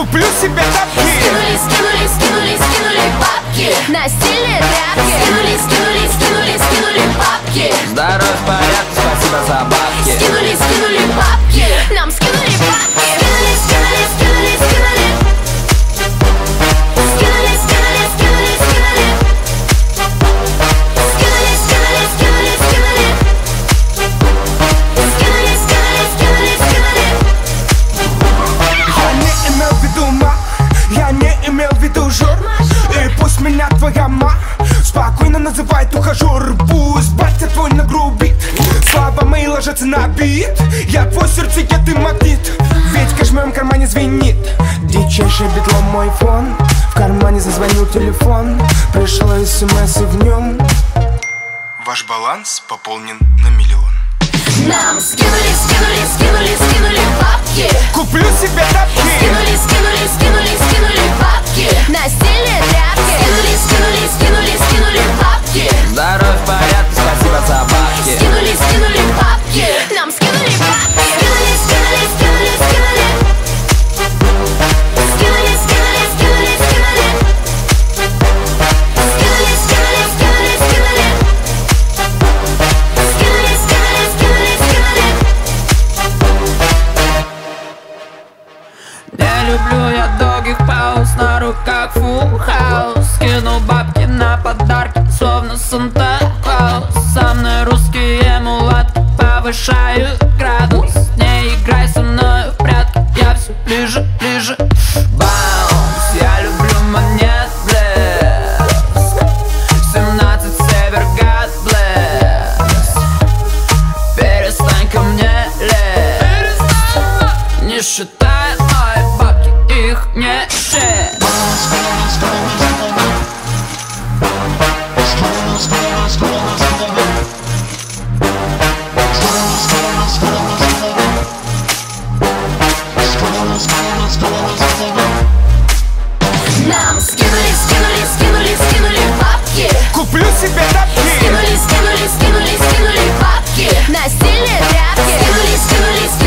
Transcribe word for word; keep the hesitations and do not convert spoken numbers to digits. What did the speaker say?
Куплю себе тапки. Скинули, скинули, скинули, скинули бабки на стильные тряпки. Скинули, скинули, скинули, скинули бабки. Здоровье в порядке, спасибо за бабки. Скинули, скинули бабки. Нам скинули бабки. Скинули, скинули, скинули, скинули. Скинули, скинули, скинули, скинули. Скинули, скинули, скинули, скинули. Скинули, скинули, скинули, скинули. Я не имел в виду ма, я не имел в виду жор. И пусть меня твоя ма спокойно называет ухажер. Пусть батя твой нагрубит, слова мои ложатся на бит. Я твой сердцеед и магнит, ведь кэш в моем кармане звенит. Дичайший битлом мой фон, в кармане зазвонил телефон. Пришло смс и в нем: ваш баланс пополнен на миллион. Нам скинули, скинули, скинули, скинули бабки. Куплю себе тапки. Скинули, скинули, скинули, скинули бабки на стильные тряпки. Скинули, скинули, скинули, скинули бабки. Здоровье в порядке, спасибо за бабки. Скинули, скинули бабки. Нам скинули бабки. Скинули, скинули, скинули, скинули. Скинули, скинули, скинули, скинули. Скинули, скинули, скинули, скинули. Скинули, скинули, скинули, скинули. Не люблю я долгих пауз на руках full house. Скинул бабки на подарки, словно Санта-Клаус. Со мной русские мулатки повышают градус. Не играй со мной в прятки, я все ближе, ближе. Баунс, я люблю монет блеск. семнадцать север, God bless. Перестань ко мне лезть. Не считай мои бабки, их не счет. Нам скинули, скинули, скинули, скинули бабки. Куплю себе тапки. Скинули, скинули, скинули, скинули бабки на стильные тряпки. Скинули, скинули, скинули.